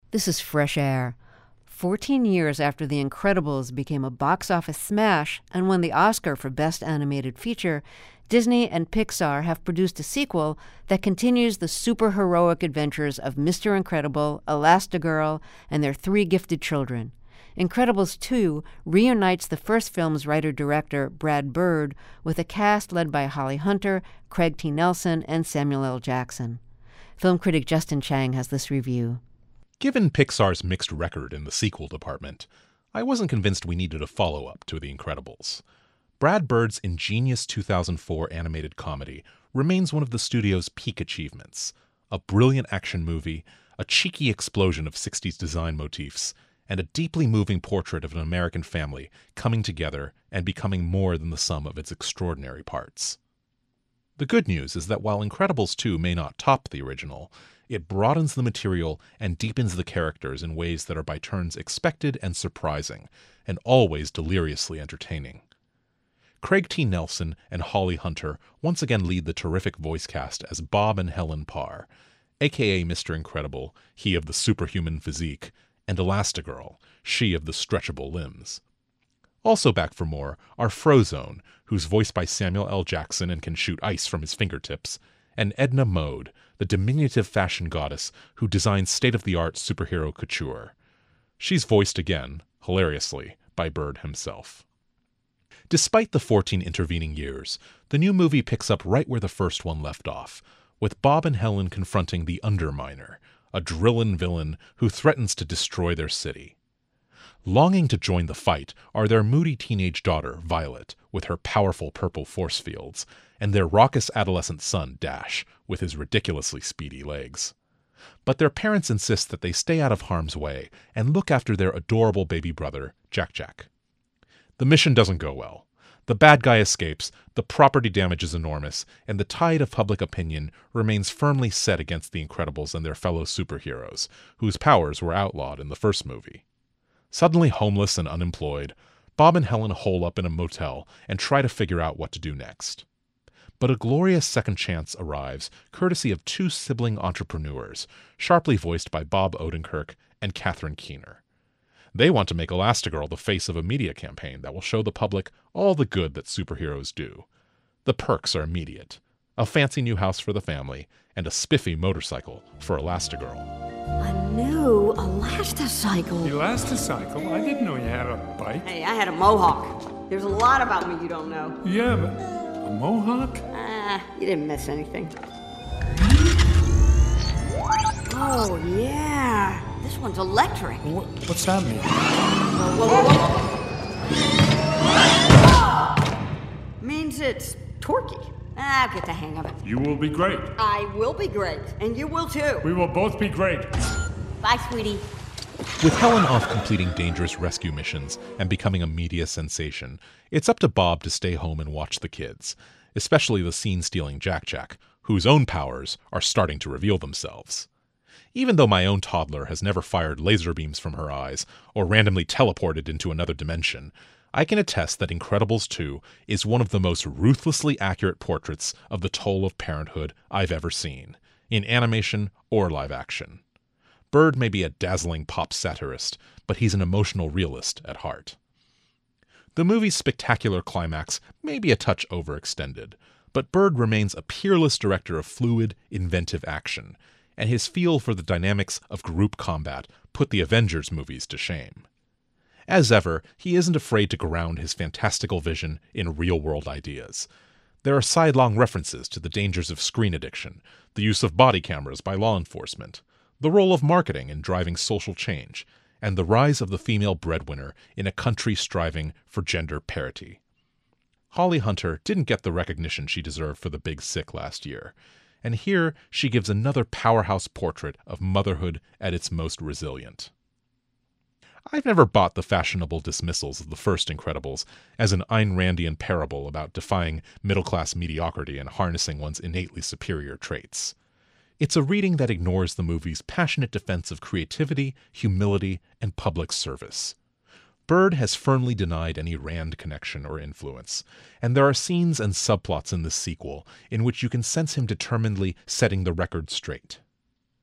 This is Fresh Air. 14 years after The Incredibles became a box office smash and won the Oscar for Best Animated Feature, Disney and Pixar have produced a sequel that continues the super-heroic adventures of Mr. Incredible, Elastigirl, and their three gifted children. Incredibles 2 reunites the first film's writer-director, Brad Bird, with a cast led by Holly Hunter, Craig T. Nelson, and Samuel L. Jackson. Film critic Justin Chang has this review. Given Pixar's mixed record in the sequel department, I wasn't convinced we needed a follow-up to The Incredibles. Brad Bird's ingenious 2004 animated comedy remains one of the studio's peak achievements. A brilliant action movie, a cheeky explosion of 60s design motifs, and a deeply moving portrait of an American family coming together and becoming more than the sum of its extraordinary parts. The good news is that while Incredibles 2 may not top the original, it broadens the material and deepens the characters in ways that are by turns expected and surprising, and always deliriously entertaining. Craig T. Nelson and Holly Hunter once again lead the terrific voice cast as Bob and Helen Parr, aka Mr. Incredible, he of the superhuman physique, and Elastigirl, she of the stretchable limbs. Also back for more are Frozone, who's voiced by Samuel L. Jackson and can shoot ice from his fingertips, and Edna Mode, the diminutive fashion goddess who designs state-of-the-art superhero couture. She's voiced again, hilariously, by Bird himself. Despite the 14 intervening years, the new movie picks up right where the first one left off, with Bob and Helen confronting the Underminer, a Drillin villain who threatens to destroy their city. Longing to join the fight are their moody teenage daughter, Violet, with her powerful purple force fields, and their raucous adolescent son, Dash, with his ridiculously speedy legs. But their parents insist that they stay out of harm's way and look after their adorable baby brother, Jack-Jack. The mission doesn't go well. The bad guy escapes, the property damage is enormous, and the tide of public opinion remains firmly set against the Incredibles and their fellow superheroes, whose powers were outlawed in the first movie. Suddenly homeless and unemployed, Bob and Helen hole up in a motel and try to figure out what to do next. But a glorious second chance arrives, courtesy of two sibling entrepreneurs, sharply voiced by Bob Odenkirk and Catherine Keener. They want to make Elastigirl the face of a media campaign that will show the public all the good that superheroes do. The perks are immediate: a fancy new house for the family, and a spiffy motorcycle for Elastigirl. A new Elasticycle. Elasticycle? I didn't know you had a bike. Hey, I had a mohawk. There's a lot about me you don't know. Yeah, but a mohawk? You didn't miss anything. Oh, yeah. This one's electric. What's that mean? Whoa. Means it's torquey. I'll get the hang of it. You will be great. I will be great, and you will too. We will both be great. Bye, sweetie. With Helen off completing dangerous rescue missions and becoming a media sensation, it's up to Bob to stay home and watch the kids, especially the scene-stealing Jack-Jack, whose own powers are starting to reveal themselves. Even though my own toddler has never fired laser beams from her eyes or randomly teleported into another dimension, I can attest that Incredibles 2 is one of the most ruthlessly accurate portraits of the toll of parenthood I've ever seen, in animation or live action. Bird may be a dazzling pop satirist, but he's an emotional realist at heart. The movie's spectacular climax may be a touch overextended, but Bird remains a peerless director of fluid, inventive action, and his feel for the dynamics of group combat put the Avengers movies to shame. As ever, he isn't afraid to ground his fantastical vision in real-world ideas. There are sidelong references to the dangers of screen addiction, the use of body cameras by law enforcement, the role of marketing in driving social change, and the rise of the female breadwinner in a country striving for gender parity. Holly Hunter didn't get the recognition she deserved for The Big Sick last year, and here she gives another powerhouse portrait of motherhood at its most resilient. I've never bought the fashionable dismissals of the first Incredibles as an Ayn Randian parable about defying middle-class mediocrity and harnessing one's innately superior traits. It's a reading that ignores the movie's passionate defense of creativity, humility, and public service. Bird has firmly denied any Rand connection or influence, and there are scenes and subplots in this sequel in which you can sense him determinedly setting the record straight.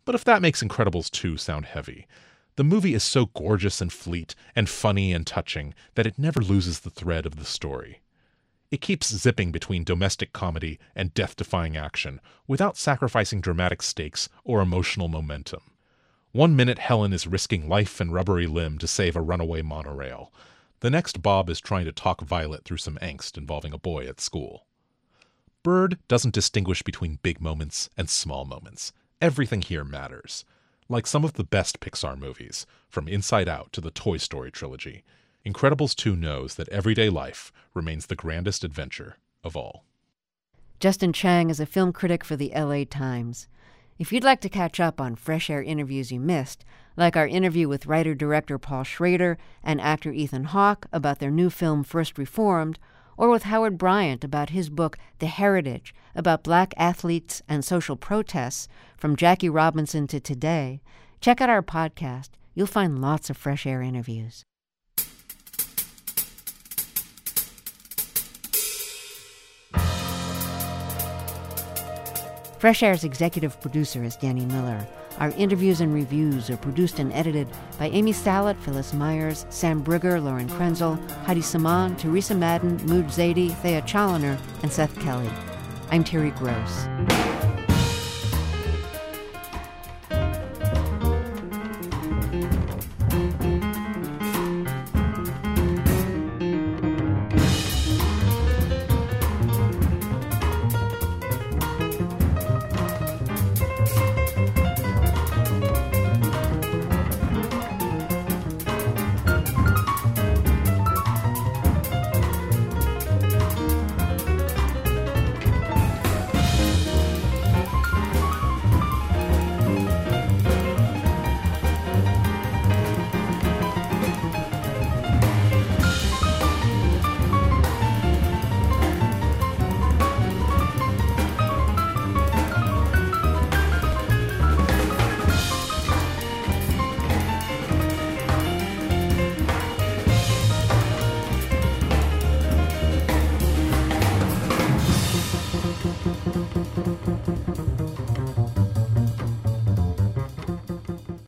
But if that makes Incredibles 2 sound heavy, the movie is so gorgeous and fleet and funny and touching that it never loses the thread of the story. It keeps zipping between domestic comedy and death-defying action without sacrificing dramatic stakes or emotional momentum. 1 minute Helen is risking life and rubbery limb to save a runaway monorail. The next Bob is trying to talk Violet through some angst involving a boy at school. Bird doesn't distinguish between big moments and small moments. Everything here matters. Like some of the best Pixar movies, from Inside Out to the Toy Story trilogy, Incredibles 2 knows that everyday life remains the grandest adventure of all. Justin Chang is a film critic for the LA Times. If you'd like to catch up on Fresh Air interviews you missed, like our interview with writer-director Paul Schrader and actor Ethan Hawke about their new film First Reformed, or with Howard Bryant about his book The Heritage, about black athletes and social protests, from Jackie Robinson to today, check out our podcast. You'll find lots of Fresh Air interviews. Fresh Air's executive producer is Danny Miller. Our interviews and reviews are produced and edited by Amy Salat, Phyllis Myers, Sam Brigger, Lauren Krenzel, Heidi Saman, Teresa Madden, Mood Zadie, Thea Challoner, and Seth Kelly. I'm Terry Gross.